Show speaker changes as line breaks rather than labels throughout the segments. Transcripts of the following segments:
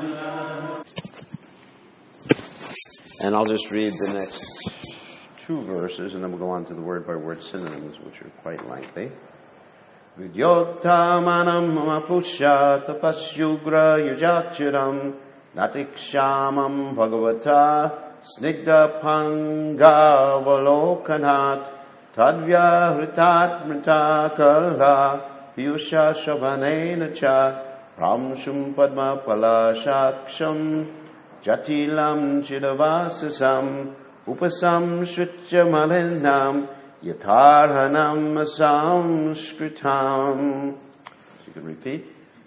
And I'll just read the next two verses, and then we'll go on to the word-by-word synonyms, which are quite lengthy. Vidyottamanam mamapusha tapasyugra yujakshiram natikshamam bhagavata snigdha pangavalokanat tadvyahritat mrita kalha piyusha shabhanena cha pramshum padma palashatksam jatilam chidavasasam upasam shritya malinam yatharhanam samskritam. You can repeat.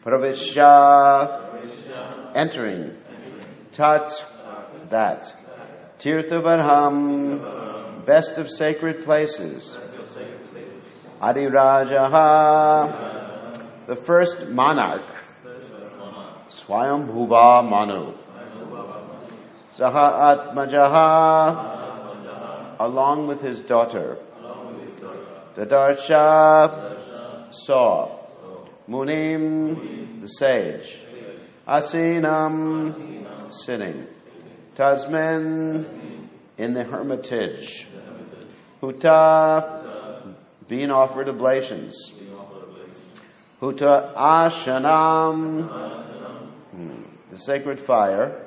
Pravishya, entering. Tat, that. Tirthavarham, best of sacred places. Adirajaha, the first monarch. Swayambhuva Manu. Saha Atmajaha, along with his daughter. Dadarsha, saw. Munim, the sage. Asinam, sitting. Tasmin, in the hermitage. Huta, being offered oblations. Huta Ashanam, the sacred fire.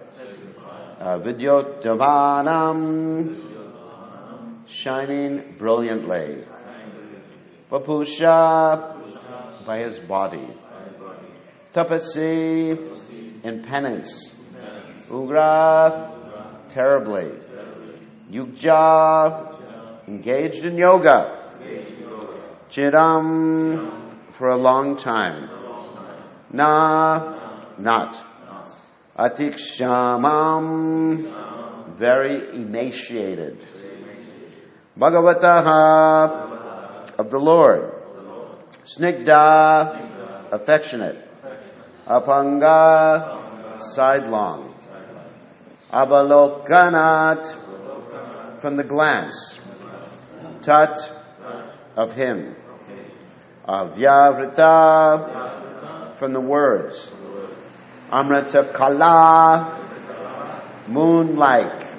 Vidyotavanam, shining brilliantly. Papusha, by his body. Tapasi, in penance. Ugra, terribly. Yukja, engaged in yoga. Chiram, for a long time. Na, not. Atikshamam, very emaciated. Bhagavataha, of the Lord. Snigdha, affectionate. Apanga, sidelong. Avalokanat, from the glance. Tat, of him. Avyavrita, from the words. Amrita kala, moon-like.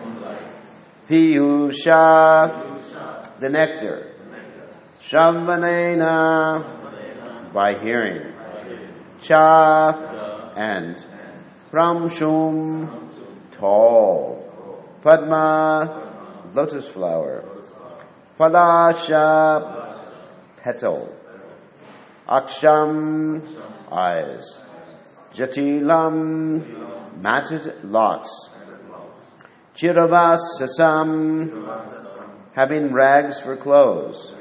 Piyusha, the nectar. Shravanena, by hearing. Cha, and. Pramshum, tall. Padma, lotus flower. Palasha, petal. Aksham, eyes. Jatilam, matted locks. Chiravasasam, having rags for clothes.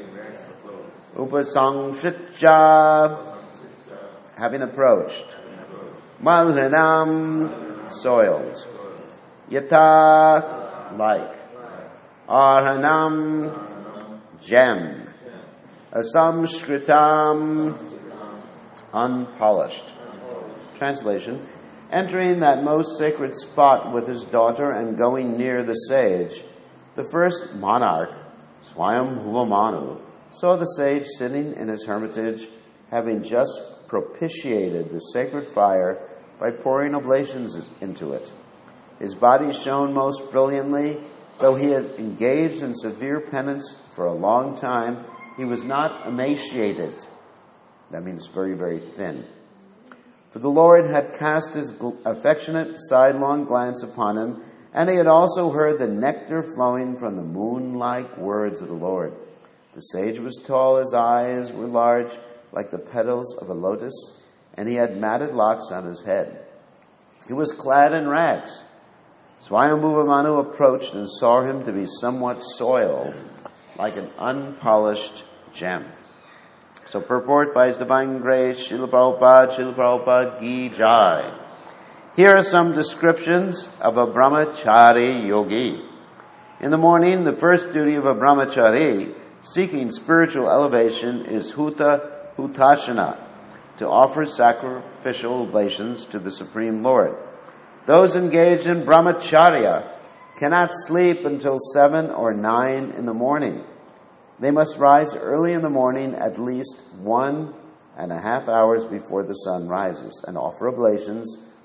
Upasangshitja, having approached. Malhanam, soiled. Yata, like. Arhanam, gem. Asamskritam, unpolished. Translation. Entering that most sacred spot with his daughter and going near the sage, the first monarch, Swayambhuva Manu, saw the sage sitting in his hermitage, having just propitiated the sacred fire by pouring oblations into it. His body shone most brilliantly. Though he had engaged in severe penance for a long time, he was not emaciated. That means very, very thin. For the Lord had cast his affectionate sidelong glance upon him, and he had also heard the nectar flowing from the moon-like words of the Lord. The sage was tall, his eyes were large, like the petals of a lotus, and he had matted locks on his head. He was clad in rags. Swayambhuva Manu approached and saw him to be somewhat soiled, like an unpolished gem. So purport by His Divine Grace, Srila Prabhupada Ki Jai. Here are some descriptions of a brahmachari yogi. In the morning, the first duty of a brahmachari seeking spiritual elevation is hutashana, to offer sacrificial oblations to the Supreme Lord. Those engaged in brahmacharya cannot sleep until 7 or 9 in the morning. They must rise early in the morning, at least 1.5 hours before the sun rises, and offer oblations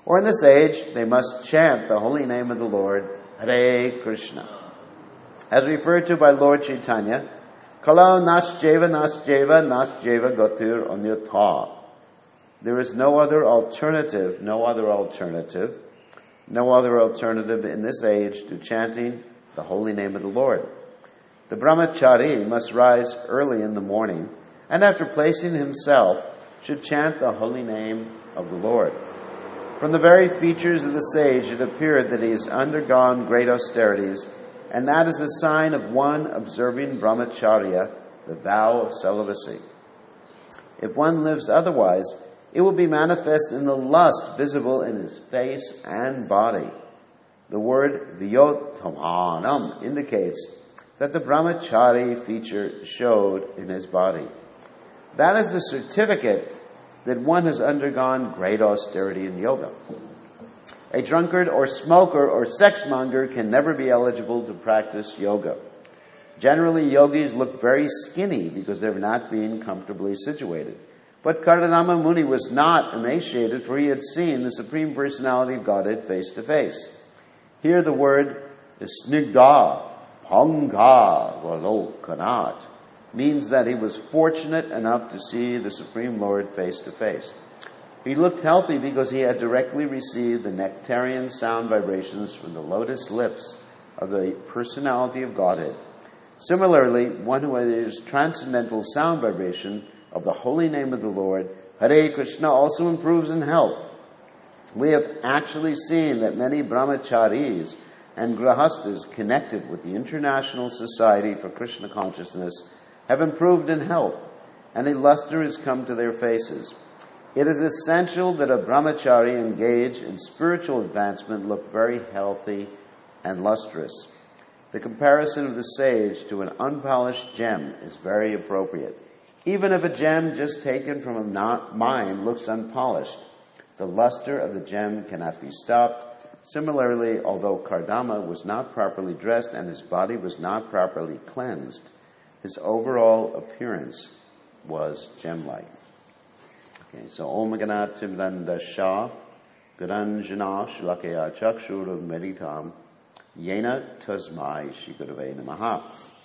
Or in this age, they must chant the holy name of the Lord, Hare Krishna. As referred to by Lord Chaitanya, Kalo Nasjeva Gotir Anyatha. There is no other alternative in this age to chanting the holy name of the Lord. The brahmachari must rise early in the morning, and after placing himself, should chant the holy name of the Lord. From the very features of the sage, it appeared that he has undergone great austerities, and that is the sign of one observing brahmacharya, the vow of celibacy. If one lives otherwise, it will be manifest in the lust visible in his face and body. The word vyotamanam indicates that the brahmachari feature showed in his body. That is the certificate that one has undergone great austerity in yoga. A drunkard or smoker or sexmonger can never be eligible to practice yoga. Generally, yogis look very skinny because they're not being comfortably situated. But Kardama Muni was not emaciated, for he had seen the Supreme Personality of Godhead face to face. Here the word snigdha, panga, valokanat, means that he was fortunate enough to see the Supreme Lord face to face. He looked healthy because he had directly received the nectarian sound vibrations from the lotus lips of the Personality of Godhead. Similarly, one who has transcendental sound vibration of the holy name of the Lord, Hare Krishna, also improves in health. We have actually seen that many brahmacharis and grahastas connected with the International Society for Krishna Consciousness have improved in health, and a luster has come to their faces. It is essential that a brahmachari engaged in spiritual advancement look very healthy and lustrous. The comparison of the sage to an unpolished gem is very appropriate. Even if a gem just taken from a mine looks unpolished, the luster of the gem cannot be stopped. Similarly, although Kardama was not properly dressed and his body was not properly cleansed, his overall appearance was gem-like. Okay, so Om Ganat Timranda Shah, Garanjana Shlakaya Chakshur Meditam, Yena Tasmai Shikadave Namaha.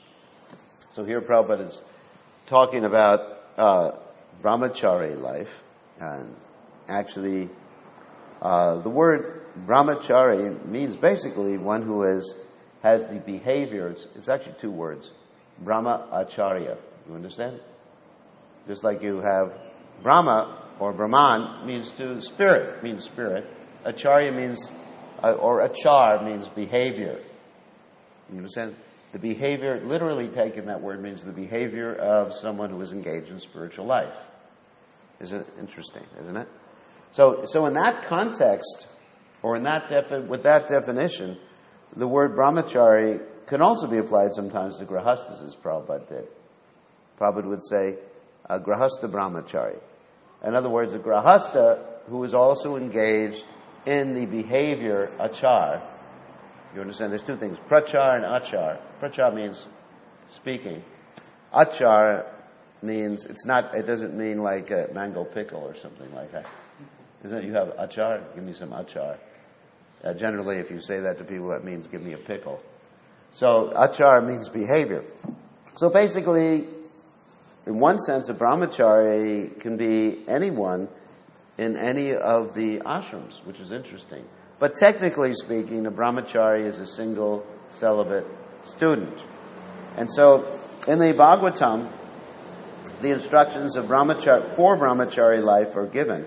So here Prabhupada is talking about brahmachari life, and actually the word brahmachari means basically one who has the behavior. It's actually two words, Brahma Acharya. You understand? Just like you have Brahma or Brahman means spirit. Acharya means, or achar means behavior. You understand? The behavior, literally taken, that word means the behavior of someone who is engaged in spiritual life. Isn't it interesting, isn't it? So in that context, or in that with that definition, the word brahmachari can also be applied sometimes to grahastas, as Prabhupada did. Prabhupada would say, grahasta brahmachari. In other words, a grahasta who is also engaged in the behavior achar. You understand? There's two things, prachar and achar. Prachar means speaking. Achar means, it doesn't mean like a mango pickle or something like that. Isn't it? You have achar? Give me some achar. Generally, if you say that to people, that means give me a pickle. So, achar means behavior. So basically, in one sense, a brahmachari can be anyone in any of the ashrams, which is interesting. But technically speaking, a brahmachari is a single celibate student. And so, in the Bhagavatam, the instructions of for brahmachari life are given.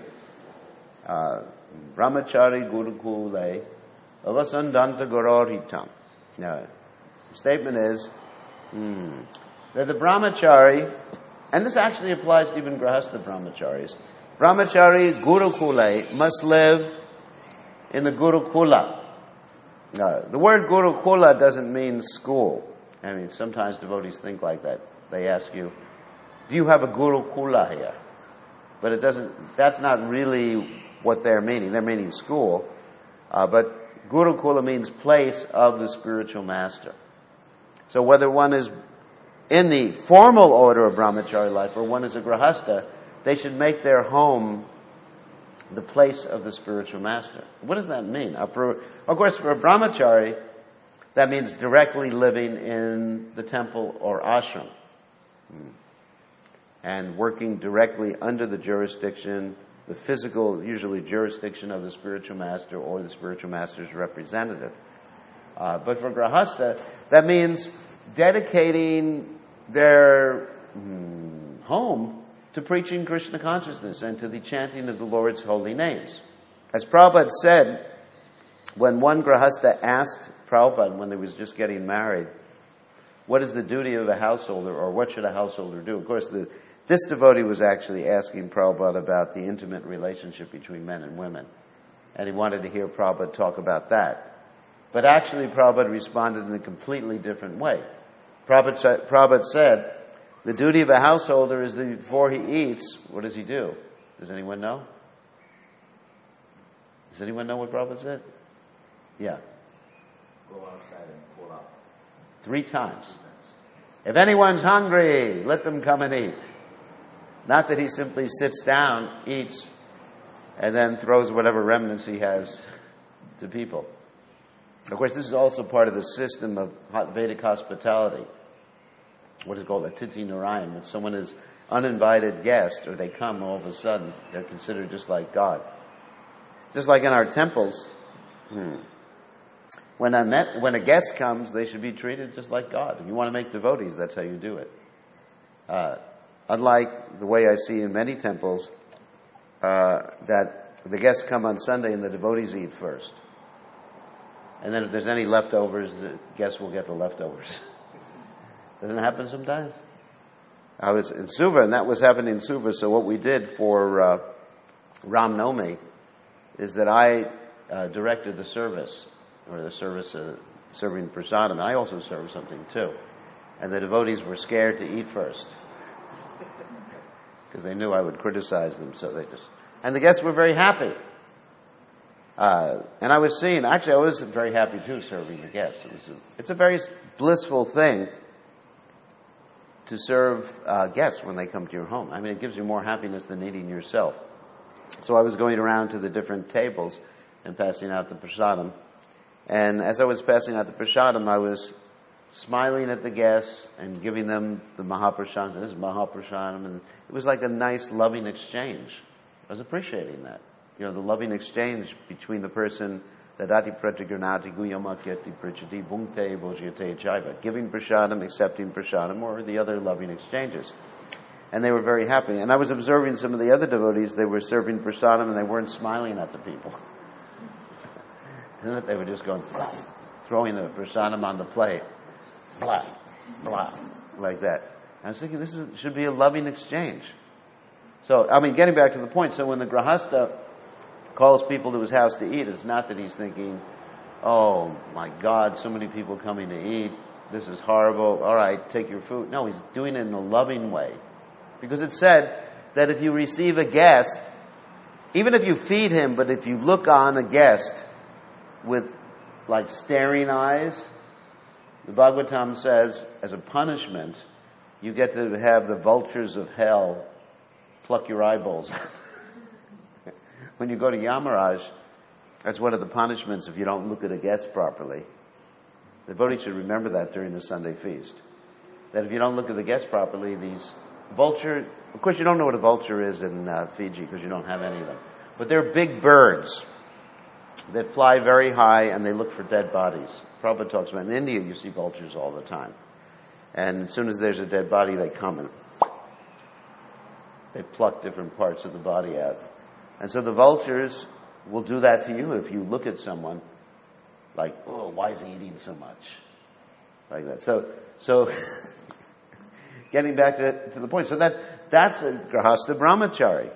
Brahmachari gurukule avasandanta gororitam. Now, the statement is that the brahmachari, and this actually applies to even grahastha brahmacharis, brahmachari gurukule must live in the Gurukula. The word Gurukula doesn't mean school. I mean, sometimes devotees think like that. They ask you, do you have a Gurukula here? But that's not really what they're meaning. They're meaning school. But Gurukula means place of the spiritual master. So whether one is in the formal order of brahmachari life or one is a grahastha, they should make their home the place of the spiritual master. What does that mean? Of course, for a brahmachari, that means directly living in the temple or ashram and working directly under the jurisdiction, the physical, usually jurisdiction of the spiritual master or the spiritual master's representative. But for grahastha, that means dedicating their home to preaching Krishna consciousness and to the chanting of the Lord's holy names. As Prabhupada said, when one grahastha asked Prabhupada when they was just getting married, what is the duty of a householder, or what should a householder do? Of course, this devotee was actually asking Prabhupada about the intimate relationship between men and women. And he wanted to hear Prabhupada talk about But actually, Prabhupada responded in a completely different way. Prabhupada said, the duty of a householder is that before he eats, what does he do? Does anyone know? Does anyone know what Prabhupada said? Yeah.
Go outside and pull up.
3 times. If anyone's hungry, let them come and eat. Not that he simply sits down, eats, and then throws whatever remnants he has to people. Of course, this is also part of the system of Vedic hospitality. What is called Atiti Narayan. When someone is uninvited guest, or they come all of a sudden, they're considered just like God. Just like in our temples, when a guest comes, they should be treated just like God. If you want to make devotees, that's how you do it. Unlike the way I see in many temples, that the guests come on Sunday and the devotees eat first. And then if there's any leftovers, the guests will get the leftovers. Doesn't it happen sometimes? I was in Suva, and that was happening in Suva. So what we did for Ram Navami is that I directed the service, or the service serving prasadam. And I also served something too. And the devotees were scared to eat first because they knew I would criticize them. And the guests were very happy. And I was seeing, actually I was very happy too serving the guests. It's a very blissful thing to serve guests when they come to your home. I mean, it gives you more happiness than eating yourself. So I was going around to the different tables and passing out the prasadam. And as I was passing out the prasadam, I was smiling at the guests and giving them the mahaprasadam. This is mahaprasadam. And it was like a nice, loving exchange. I was appreciating that. You know, the loving exchange between the person that ati pratigranati guyamakyati prachati bhungte bhojyate chaiva, giving prasadam, accepting prasadam, or the other loving exchanges. And they were very happy. And I was observing some of the other devotees, they were serving prasadam and they weren't smiling at the people. They were just going, blah, throwing the prasadam on the plate. Blah, blah, like that. I was thinking, should be a loving exchange. So, I mean, getting back to the point, so when the grahastha calls people to his house to eat, it's not that he's thinking, oh my God, so many people coming to eat, this is horrible, all right, take your food. No, he's doing it in a loving way. Because it said that if you receive a guest, even if you feed him, but if you look on a guest with like staring eyes, the Bhagavatam says, as a punishment, you get to have the vultures of hell pluck your eyeballs. When you go to Yamaraj, that's one of the punishments if you don't look at a guest properly. The devotee should remember that during the Sunday feast. That if you don't look at the guest properly, these vulture, of course you don't know what a vulture is in Fiji because you don't have any of them. But they're big birds that fly very high and they look for dead bodies. Prabhupada talks about in India you see vultures all the time. And as soon as there's a dead body, they come and they pluck different parts of the body out. And so the vultures will do that to you if you look at someone like, oh, why is he eating so much? Like that. So getting back to the point. So that's a grahastha brahmachari.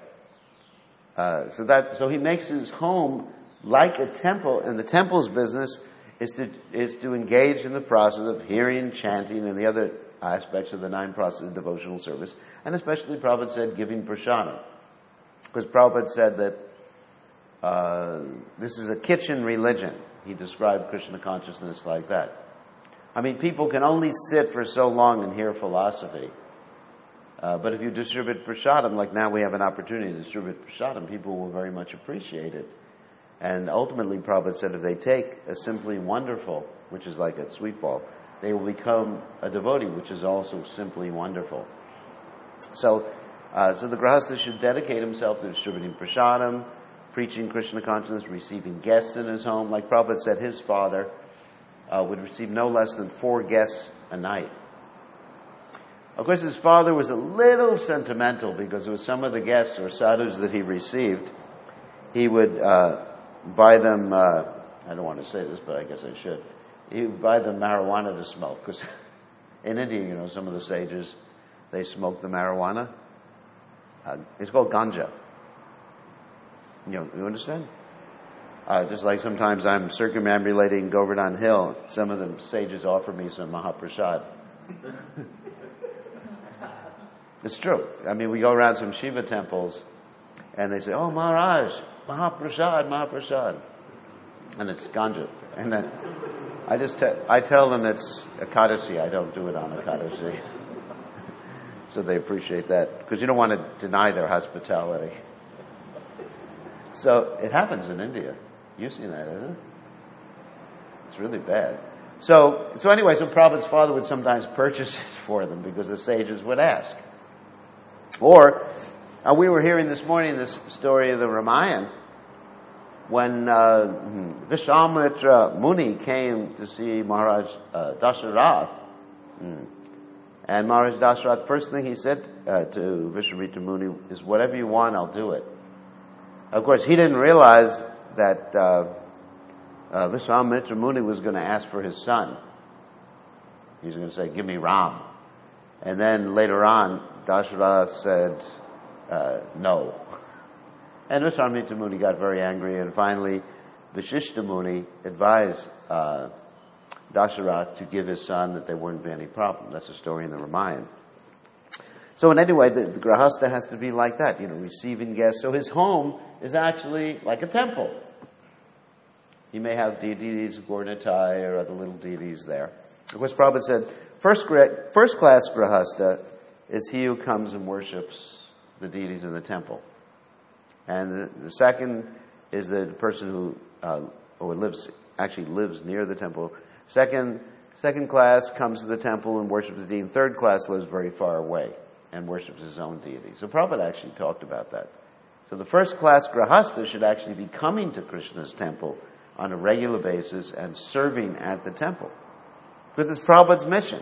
So he makes his home like a temple, and the temple's business is to engage in the process of hearing, chanting, and the other aspects of the 9 processes of devotional service, and especially Prabhupada said giving prasadam. Because Prabhupada said that this is a kitchen religion. He described Krishna consciousness like that. I mean, people can only sit for so long and hear philosophy. But if you distribute prasadam, like now we have an opportunity to distribute prasadam, people will very much appreciate it. And ultimately, Prabhupada said if they take a simply wonderful, which is like a sweet ball, they will become a devotee, which is also simply wonderful. So the Grahastha should dedicate himself to distributing prasadam, preaching Krishna consciousness, receiving guests in his home. Like Prabhupada said, his father would receive no less than 4 guests a night. Of course, his father was a little sentimental because with some of the guests or sadhus that he received, he would buy them, I don't want to say this, but I guess I should. He would buy them marijuana to smoke because in India, some of the sages, they smoke the marijuana. It's called ganja. You understand? Just like sometimes I'm circumambulating Govardhan Hill, some of the sages offer me some Mahaprasad. It's true. I mean, we go around some Shiva temples and they say, "Oh, Maharaj, Mahaprasad. And it's ganja. And then I tell them it's Ekadashi. I don't do it on Ekadashi. So they appreciate that. Because you don't want to deny their hospitality. So it happens in India. You've seen that, isn't it? It's really bad. So anyway, Prabhupada's father would sometimes purchase it for them because the sages would ask. Or, we were hearing this morning this story of the Ramayana when Vishwamitra Muni came to see Maharaj Dasarath. And Maharaj Dasarath, first thing he said to Vishwamitra Muni is, "Whatever you want, I'll do it." Of course, he didn't realize that Vishwamitra Muni was going to ask for his son. He was going to say, "Give me Ram." And then later on, Dasarath said, no. And Vishwamitra Muni got very angry, and finally, Vashishta Muni advised Dasarath to give his son that there wouldn't be any problem. That's a story in the Ramayana. So in any way, the Grahastha has to be like that, receiving guests. So his home is actually like a temple. He may have deities, Gaurnitai, or other little deities there. Of course, Prabhupada said, first class Grahastha is he who comes and worships the deities in the temple. And the second is the person who lives near the temple. Second class comes to the temple and worships the deity. And third class lives very far away and worships his own deity. So Prabhupada actually talked about that. So the first class Grahastha should actually be coming to Krishna's temple on a regular basis and serving at the temple. Because it's Prabhupada's mission.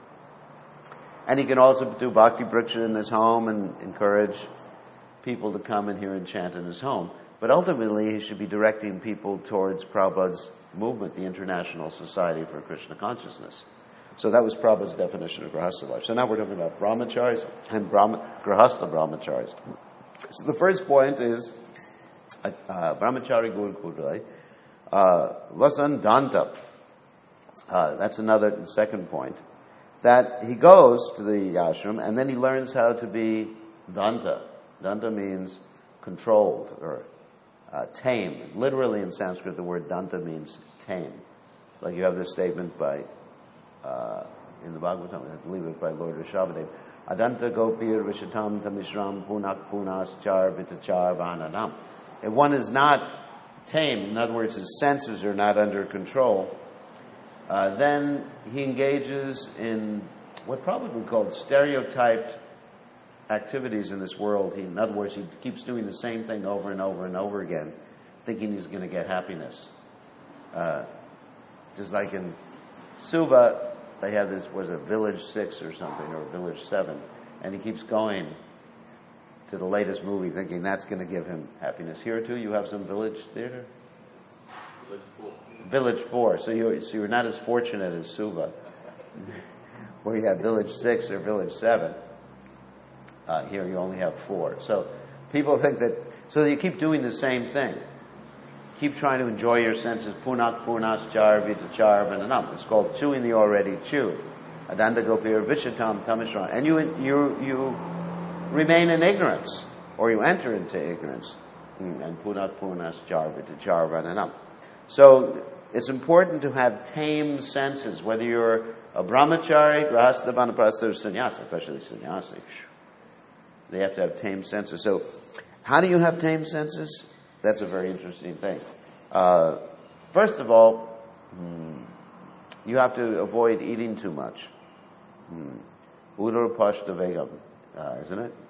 And he can also do Bhakti Vriksha in his home and encourage people to come and hear and chant in his home. But ultimately, he should be directing people towards Prabhupada's movement, the International Society for Krishna Consciousness. So that was Prabhupada's definition of Grahastha life. So now we're talking about Brahmacharis and Grahastha Brahmacharis. So the first point is Brahmachari Gurukudai Vasandanta. That's another second point. That he goes to the ashram and then he learns how to be danta. Danta means controlled or tame. Literally in Sanskrit, the word danta means tame. Like you have this statement by in the Bhagavatam, I believe it by Lord Rishabhadev. Adanta gopir vishatam tamishram punak punas char vitachar vananam. If one is not tame, in other words, his senses are not under control, then he engages in what probably called stereotyped activities in this world. In other words, he keeps doing the same thing over and over and over again, thinking he's going to get happiness. Just like in Suva, they have this, was it Village 6 or something, or Village 7, and he keeps going to the latest movie thinking that's going to give him happiness. Here too, you have some Village Theater? Village 4. So you're not as fortunate as Suva, where you have Village 6 or Village 7. Here you only have 4. So people think that, so you keep doing the same thing. Keep trying to enjoy your senses. Punak punas char vitachar vananam. It's called chewing the already chew. Adanda gopir vishatam tamishram. And you remain in ignorance, or you enter into ignorance. And punak punas char vitachar vananam. So it's important to have tame senses, whether you're a brahmachari, grahastha, vanaprastha, or sannyasa, especially sannyasi. They have to have tame senses. So how do you have tame senses? That's a very interesting thing. First of all, you have to avoid eating too much. Udarapashta vegam, isn't it?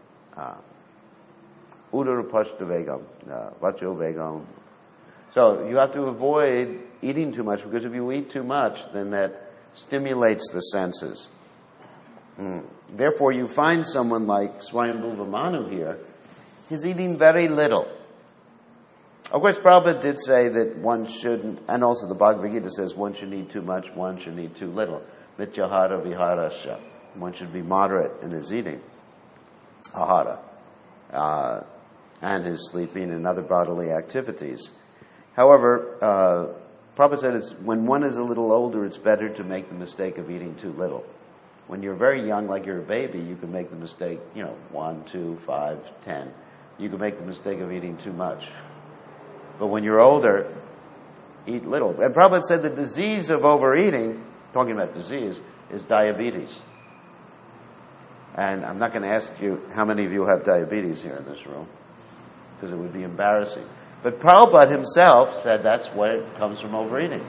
Udarapashta vegam, vacho vegam. So you have to avoid eating too much, because if you eat too much, then that stimulates the senses. Therefore, you find someone like Swayambhuva Manu here, he's eating very little. Of course, Prabhupada did say that one shouldn't, and also the Bhagavad Gita says one should eat too much, one should eat too little. Mityahara viharasya. One should be moderate in his eating, ahara, and his sleeping and other bodily activities. However, Prabhupada said when one is a little older, it's better to make the mistake of eating too little. When you're very young, like you're a baby, you can make the mistake, 1, 2, 5, 10. You can make the mistake of eating too much. But when you're older, eat little. And Prabhupada said the disease of overeating, talking about disease, is diabetes. And I'm not going to ask you how many of you have diabetes here in this room, because it would be embarrassing. But Prabhupada himself said that's what it comes from overeating.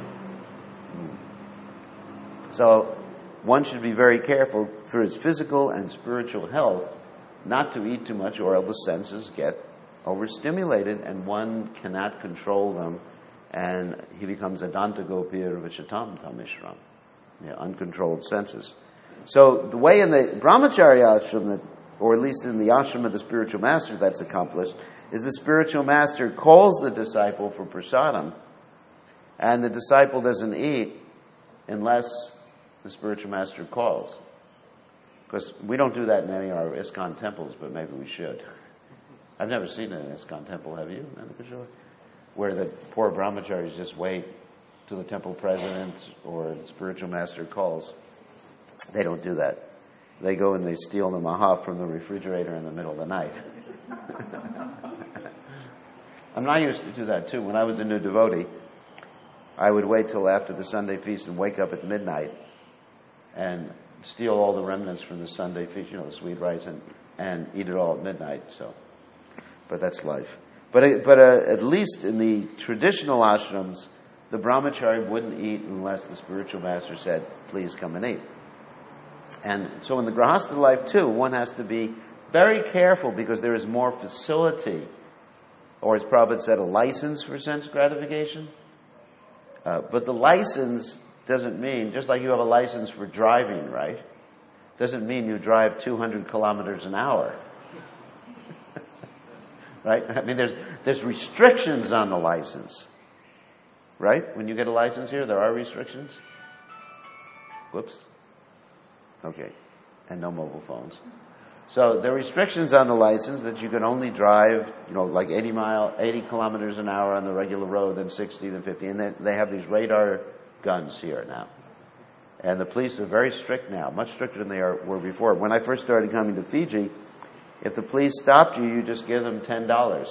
So one should be very careful for his physical and spiritual health not to eat too much, or else the senses get overstimulated and one cannot control them, and he becomes adanta gopir vichatam tamishram, uncontrolled senses. So the way in the brahmacharya ashram, or at least in the ashram of the spiritual master, that's accomplished, is the spiritual master calls the disciple for prasadam, and the disciple doesn't eat unless the spiritual master calls. Because we don't do that in any of our ISKCON temples, but maybe we should. I've never seen an ISKCON temple, have you, Nanakishore? Where the poor brahmacharis just wait till the temple president or the spiritual master calls. They don't do that. They go and they steal the maha from the refrigerator in the middle of the night. I used to do that too. When I was a new devotee, I would wait till after the Sunday feast and wake up at midnight and steal all the remnants from the Sunday feast, the sweet rice, and eat it all at midnight. So, but that's life. But at least in the traditional ashrams, the brahmachari wouldn't eat unless the spiritual master said, "Please come and eat." And so in the grahastha life too, one has to be very careful, because there is more facility, or as Prabhupada said, a license for sense gratification. But the license doesn't mean, just like you have a license for driving, right? Doesn't mean you drive 200 kilometers an hour. Right? I mean, there's restrictions on the license. Right? When you get a license here, there are restrictions. Whoops. Okay. And no mobile phones. So there are restrictions on the license that you can only drive, like 80 kilometers an hour on the regular road, then 60, then 50. And they have these radar guns here now. And the police are very strict now, much stricter than they were before. When I first started coming to Fiji, if the police stopped you, you just give them $10.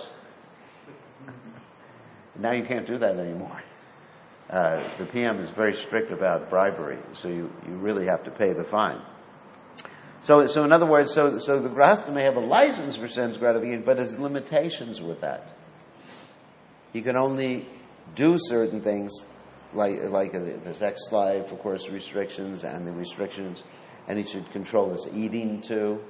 Now you can't do that anymore. The PM is very strict about bribery, so you really have to pay the fine. So in other words, so the grahastha may have a license for sense gratification, but there's limitations with that. He can only do certain things, like the sex life, of course, restrictions, and the restrictions, and he should control his eating too.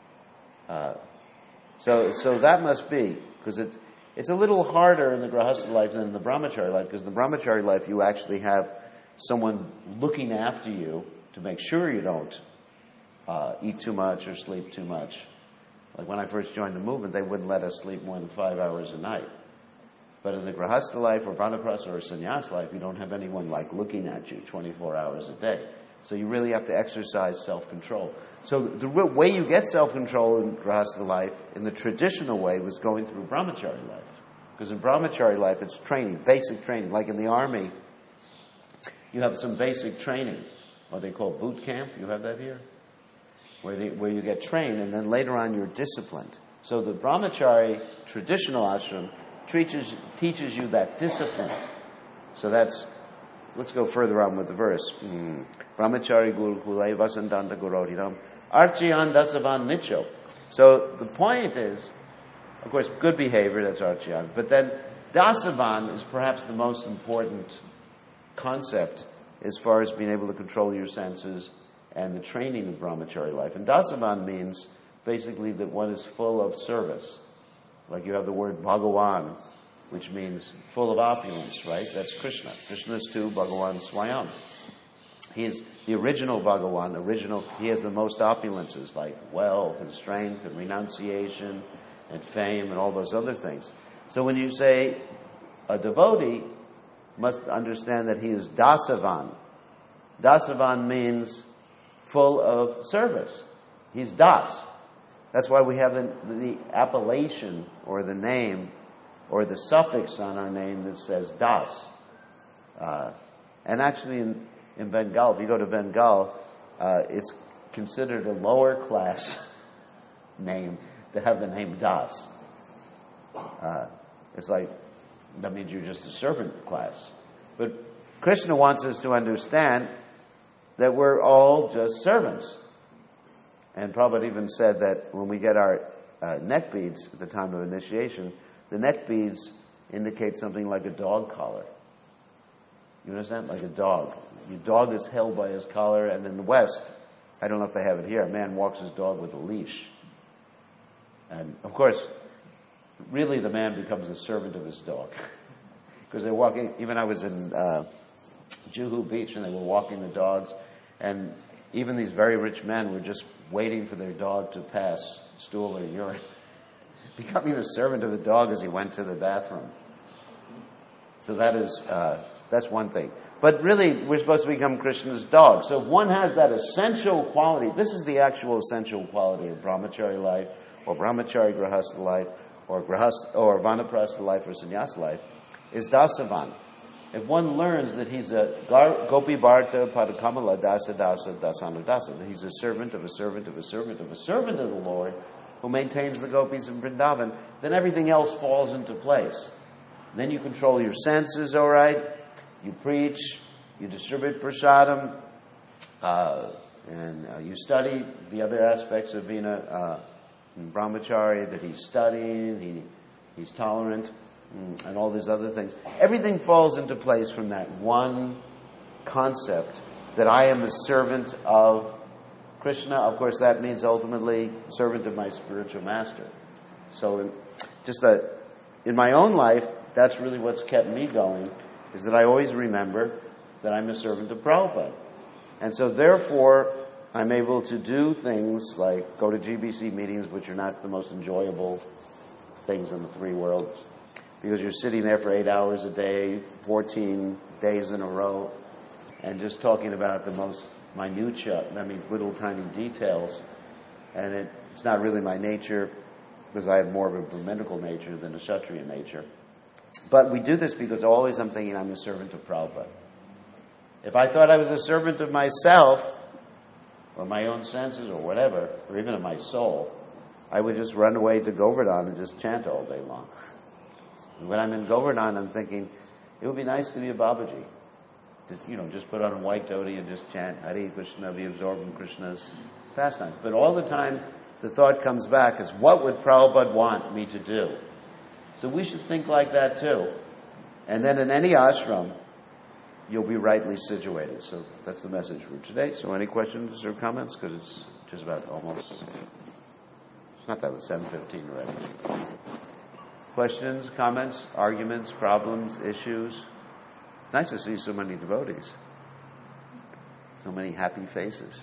So that must be, because it's a little harder in the grahastha life than in the brahmachari life, because in the brahmachari life you actually have someone looking after you to make sure you don't eat too much or sleep too much. Like when I first joined the movement, they wouldn't let us sleep more than 5 hours a night. But in the grahastha life or vanaprastha or sannyas life, you don't have anyone looking at you 24 hours a day. So you really have to exercise self-control. So the way you get self-control in grahastha life, in the traditional way, was going through brahmachari life. Because in brahmachari life, it's training, basic training. Like in the army, you have some basic training, what they call boot camp. You have that here? Where you get trained, and then later on you're disciplined. So the brahmachari traditional ashram teaches you that discipline. So let's go further on with the verse. Brahmachari gurukule vasantanta gurodiram archyan dasavan nicho So the point is, of course, good behavior, that's Archiyag. But then Dasavan is perhaps the most important concept as far as being able to control your senses and the training of brahmachari life. And Dasavan means basically that one is full of service. Like you have the word Bhagawan, which means full of opulence, right? That's Krishna. Krishna's too, Bhagawan Swayam. He is the original Bhagawan, he has the most opulences, like wealth and strength and renunciation and fame and all those other things. So when you say a devotee must understand that he is Dasavan. Dasavan means full of service. He's Das. That's why we have the appellation or the name or the suffix on our name that says Das. And actually in Bengal, if you go to Bengal, it's considered a lower class name to have the name Das. It's like, that means you're just a servant class. But Krishna wants us to understand that we're all just servants. And Prabhupada even said that when we get our neck beads at the time of initiation, the neck beads indicate something like a dog collar. You understand? Like a dog. Your dog is held by his collar, and in the West, I don't know if they have it here, a man walks his dog with a leash. And, of course, really the man becomes the servant of his dog. Because they're walking, even I was in Juhu Beach, and they were walking the dogs, and even these very rich men were just waiting for their dog to pass stool or urine, becoming the servant of the dog as he went to the bathroom. So that's one thing. But really, we're supposed to become Krishna's dog. So if one has that essential quality, this is the actual essential quality of brahmachari life, or brahmachari grahastha life, or vanaprastha life, or sannyasa life, is dasavan. If one learns that he's a gopi bharta padakamala dasa dasanudasa, that he's a servant of a servant of a servant of a servant of the Lord who maintains the gopis in Vrindavan, then everything else falls into place. Then you control your senses, all right? You preach, you distribute prasadam, and you study the other aspects of being a brahmachari, that he's studying, he's tolerant, and all these other things. Everything falls into place from that one concept that I am a servant of Krishna. Of course, that means ultimately servant of my spiritual master. So in my own life, that's really what's kept me going, is that I always remember that I'm a servant of Prabhupada. And so therefore, I'm able to do things like go to GBC meetings, which are not the most enjoyable things in the three worlds, because you're sitting there for 8 hours a day, 14 days in a row, and just talking about the most minutiae, that means little tiny details, and it's not really my nature, because I have more of a Brahminical nature than a Kshatriya nature. But we do this because always I'm thinking I'm a servant of Prabhupada. If I thought I was a servant of myself, or my own senses, or whatever, or even of my soul, I would just run away to Govardhan and just chant all day long. And when I'm in Govardhan, I'm thinking, it would be nice to be a Babaji. Just put on a white dhoti and just chant Hare Krishna, be absorbed in Krishna's pastimes. But all the time, the thought comes back is, what would Prabhupada want me to do? So we should think like that too. And then in any ashram, you'll be rightly situated. So that's the message for today. So any questions or comments? Because it's just about almost, it's not that, it's 7:15 already. Questions, comments, arguments, problems, issues? Nice to see so many devotees. So many happy faces.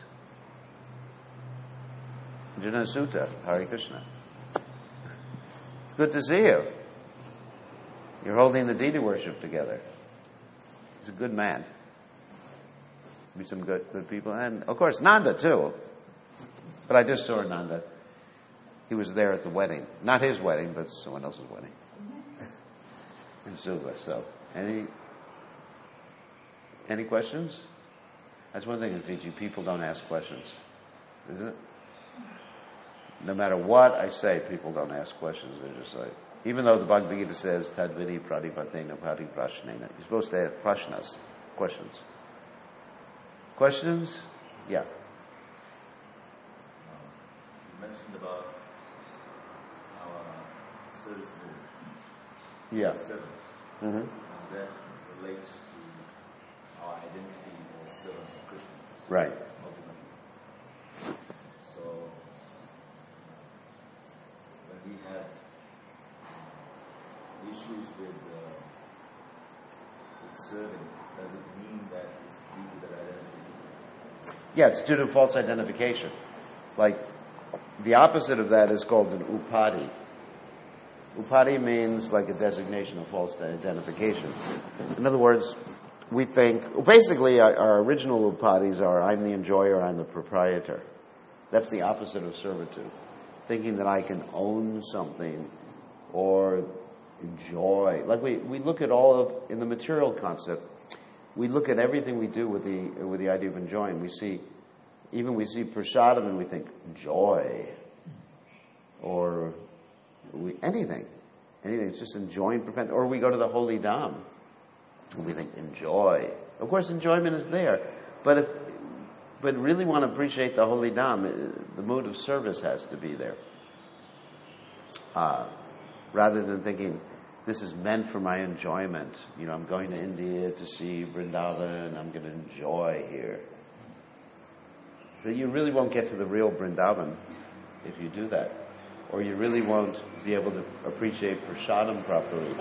Jana Sutta, Hare Krishna. It's good to see you. You're holding the deity worship together. He's a good man. Meet some good people. And, of course, Nanda, too. But I just saw Nanda. He was there at the wedding. Not his wedding, but someone else's wedding. In Suva. So, any questions? That's one thing in Fiji. People don't ask questions. Isn't it? No matter what I say, people don't ask questions. They're just like, even though the Bhagavad Gita says, Tadvidi pradipatena pariprashnena, you're supposed to ask prashnas, questions. Questions? Yeah.
You mentioned about service mood.
Yeah.
7.
Mm-hmm.
And that relates to our identity as servants of Krishna,
Right.
ultimately. So, when we have issues with serving, does it mean that it's due to that identity?
Yeah, it's due to false identification. Like, the opposite of that is called an upadi. Upadi means like a designation of false identification. In other words, we think, basically our original upadis are I'm the enjoyer, I'm the proprietor. That's the opposite of servitude. Thinking that I can own something or enjoy. Like we look at all of, in the material concept, we look at everything we do with the idea of enjoying. We see prasadam and we think joy. Or anything. It's just enjoying. Or we go to the holy dham and we think enjoy. Of course, enjoyment is there, but really want to appreciate the holy dham, the mood of service has to be there. Rather than thinking this is meant for my enjoyment. I'm going to India to see Vrindavan. I'm going to enjoy here. So you really won't get to the real Vrindavan if you do that. Or you really won't be able to appreciate prasadam properly.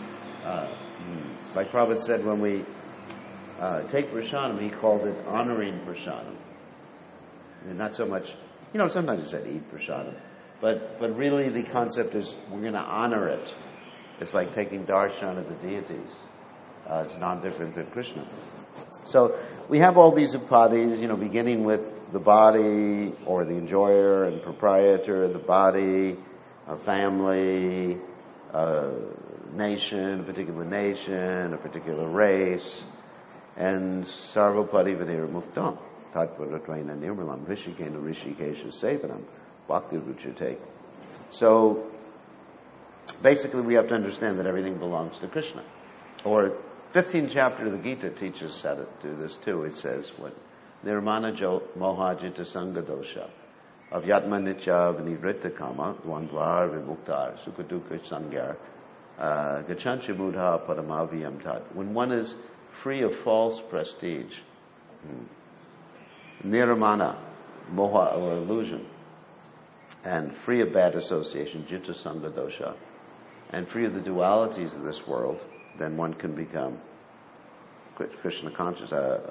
Like Prabhupada said, when we take prasadam, he called it honoring prasadam. And not so much, sometimes he said eat prasadam. But really the concept is we're going to honor it. It's like taking darshan of the deities. It's non-different than Krishna. So we have all these upadis, beginning with the body or the enjoyer and proprietor, the body, a family, a nation, a particular race, and sarvapadi videra muktam, tatvaratvaina nirmalam, rishikena rishikesha sevanam, bhakti ruchate. So basically we have to understand that everything belongs to Krishna. Or 15th chapter of the Gita teaches how to do this too. It says, Nirmana moha jita sanga dosha, avyatma nitya vinivritta kama, dvandvar vimuktar, sukhadukkha sangyar, gachancha mudha padamavyam tat. When one is free of false prestige, nirmana, moha or illusion, and free of bad association, jita sanga dosha, and free of the dualities of this world, then one can become Krishna conscious,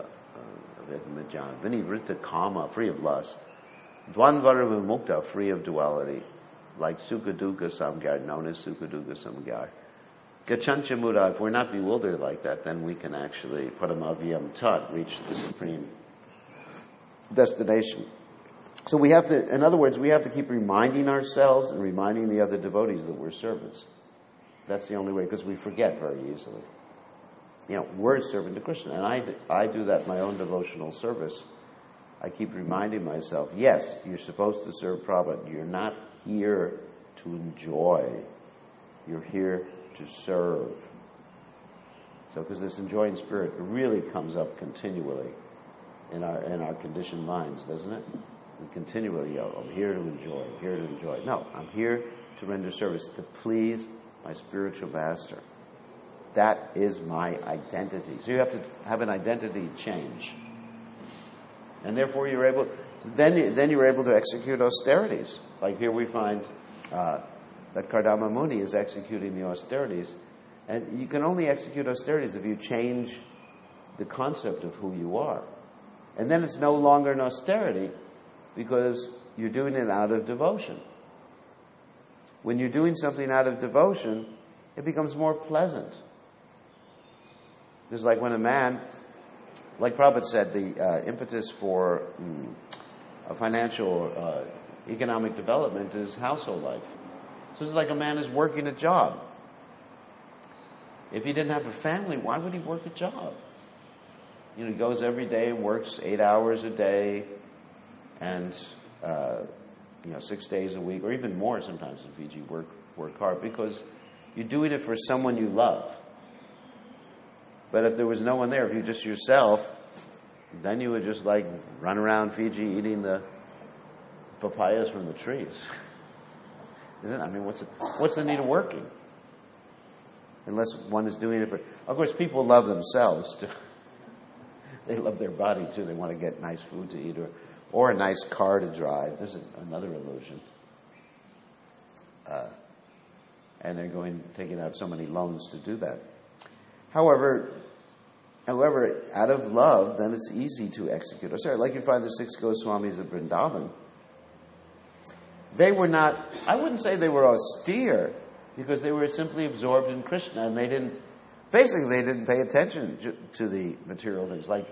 vinivritta kama, free of lust, dvandvara vimukta, free of duality, like sukha dukkha samgar, known as sukha dukkha samgar. Gachancha mudha, if we're not bewildered like that, then we can actually, padamavyam tat, reach the supreme destination. So we have to, in other words, we have to keep reminding ourselves and reminding the other devotees that we're servants. That's the only way, because we forget very easily. We're serving to Krishna, and I do that in my own devotional service. I keep reminding myself, yes, you're supposed to serve Prabhupada. You're not here to enjoy. You're here to serve. So, because this enjoying spirit really comes up continually in our conditioned minds, doesn't it? We continually yell, I'm here to enjoy, I'm here to enjoy. No, I'm here to render service, to please my spiritual master. That is my identity. So you have to have an identity change. And therefore you're able, then you're able to execute austerities. Like here we find that Kardama Muni is executing the austerities. And you can only execute austerities if you change the concept of who you are. And then it's no longer an austerity because you're doing it out of devotion. When you're doing something out of devotion, it becomes more pleasant. It's like when a man, like Prabhupada said, the impetus for a financial, economic development is household life. So it's like a man is working a job. If he didn't have a family, why would he work a job? He goes every day and works 8 hours a day and, 6 days a week, or even more sometimes in Fiji, work hard because you're doing it for someone you love. But if there was no one there, if you're just yourself, then you would just run around Fiji eating the papayas from the trees. Isn't it? I mean, what's the need of working? Unless one is doing it for... Of course, people love themselves, too. They love their body, too. They want to get nice food to eat or a nice car to drive. There's another illusion. And they're taking out so many loans to do that. However, out of love, then it's easy to execute. Like you find the 6 Goswamis of Vrindavan. They were not, I wouldn't say they were austere, because they were simply absorbed in Krishna, and they didn't pay attention to the material things. Like,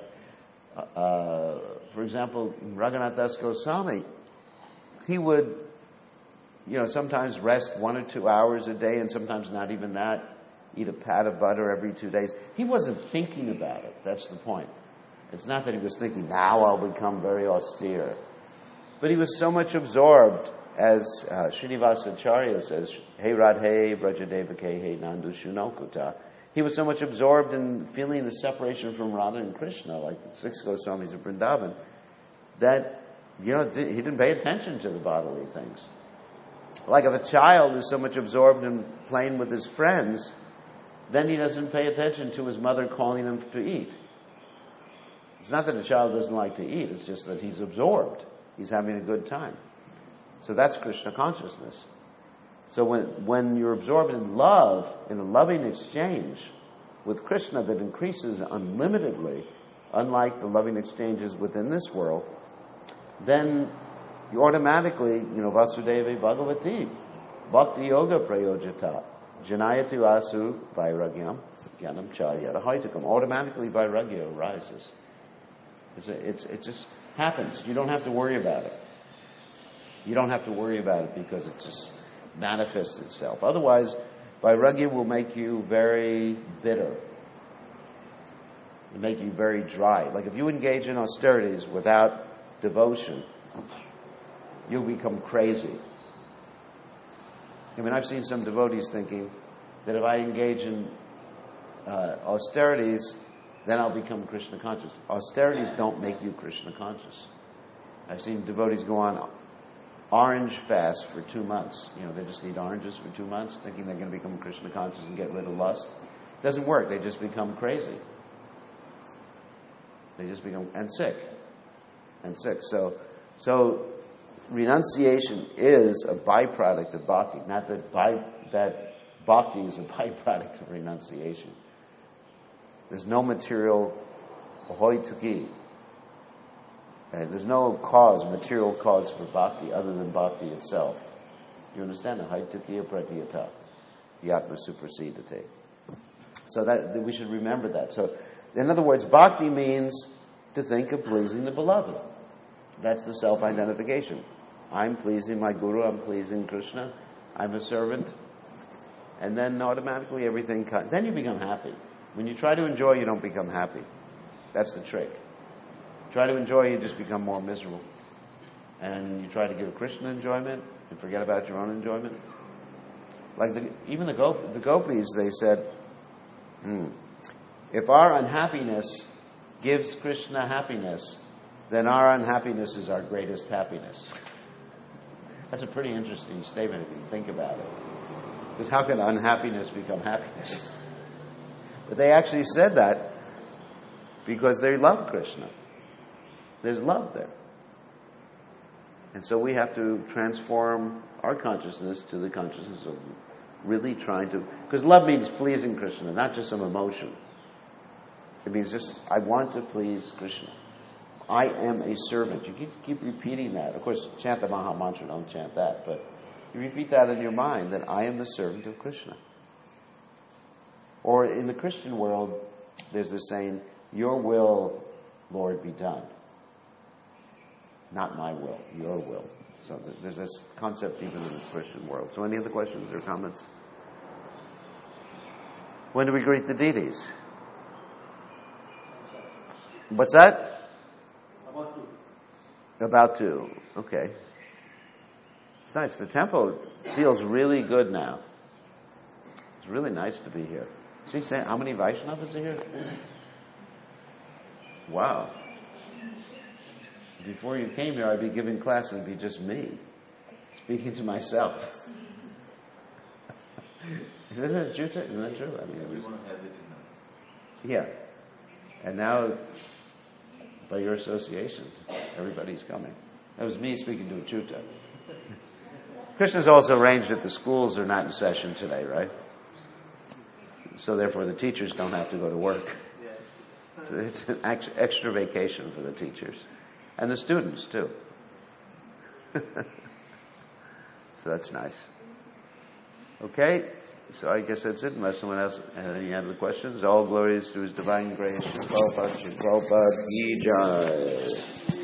for example, Raghunath Das Goswami, he would, sometimes rest 1 or 2 hours a day, and sometimes not even that. Eat a pat of butter every 2 days. He wasn't thinking about it. That's the point. It's not that he was thinking, now I'll become very austere. But he was so much absorbed, as Srinivasa Acharya says, Hey Radhe Brajadevake Hey Nandu Shunokuta. He was so much absorbed in feeling the separation from Radha and Krishna, like the 6 Goswamis of Vrindavan, that, he didn't pay attention to the bodily things. Like if a child is so much absorbed in playing with his friends, then he doesn't pay attention to his mother calling him to eat. It's not that a child doesn't like to eat, it's just that he's absorbed. He's having a good time. So that's Krishna consciousness. So when you're absorbed in love, in a loving exchange with Krishna that increases unlimitedly, unlike the loving exchanges within this world, then you automatically, Vasudeva Bhagavati, Bhakti Yoga Prayojata, Janayatu Asu Vairagyam, Jnanam Chayata Haitakam. Automatically Vairagya arises. It just happens. You don't have to worry about it. You don't have to worry about it because it just manifests itself. Otherwise, Vairagya will make you very bitter. It'll make you very dry. Like if you engage in austerities without devotion, you'll become crazy. I've seen some devotees thinking that if I engage in austerities, then I'll become Krishna conscious. Austerities don't make you Krishna conscious. I've seen devotees go on orange fast for 2 months. They just eat oranges for 2 months, thinking they're going to become Krishna conscious and get rid of lust. It doesn't work. They just become crazy. They just become sick. So renunciation is a byproduct of bhakti, not that bhakti is a byproduct of renunciation. There's no material ahoituki. There's no material cause for bhakti other than bhakti itself. Do you understand? Ahoitukiya pratiyata, yatma suprasidate. So that we should remember that. So, in other words, bhakti means to think of pleasing the beloved. That's the self-identification. I'm pleasing my guru, I'm pleasing Krishna, I'm a servant. And then automatically everything comes. Then you become happy. When you try to enjoy, you don't become happy. That's the trick. Try to enjoy, you just become more miserable. And you try to give Krishna enjoyment and forget about your own enjoyment. Like even the gopis, they said, if our unhappiness gives Krishna happiness, then our unhappiness is our greatest happiness. That's a pretty interesting statement if you think about it. Because how can unhappiness become happiness? But they actually said that because they love Krishna. There's love there. And so we have to transform our consciousness to the consciousness of really trying to... Because love means pleasing Krishna, not just some emotion. It means just, I want to please Krishna. I am a servant. You keep repeating that. Of course, chant the Maha Mantra, don't chant that. But you repeat that in your mind, that I am the servant of Krishna. Or in the Christian world, there's this saying, your will, Lord, be done. Not my will, your will. So there's this concept even in the Christian world. So any other questions or comments? When do we greet the deities? What's that? About to. Okay. It's nice. The temple feels really good now. It's really nice to be here. See, how many Vaishnavas are here? Wow. Before you came here, I'd be giving class and it'd be just me, speaking to myself. Isn't it true? Isn't that true? I mean,
Everyone has it in them.
yeah. And now, by your association, everybody's coming. That was me speaking to Achyuta. Krishna's also arranged that the schools are not in session today, right? So therefore the teachers don't have to go to work. So it's an extra vacation for the teachers. And the students, too. So that's nice. Okay, so I guess that's it, unless someone else has any other questions. All glories to His divine grace. Prabhupada, Ki Jai.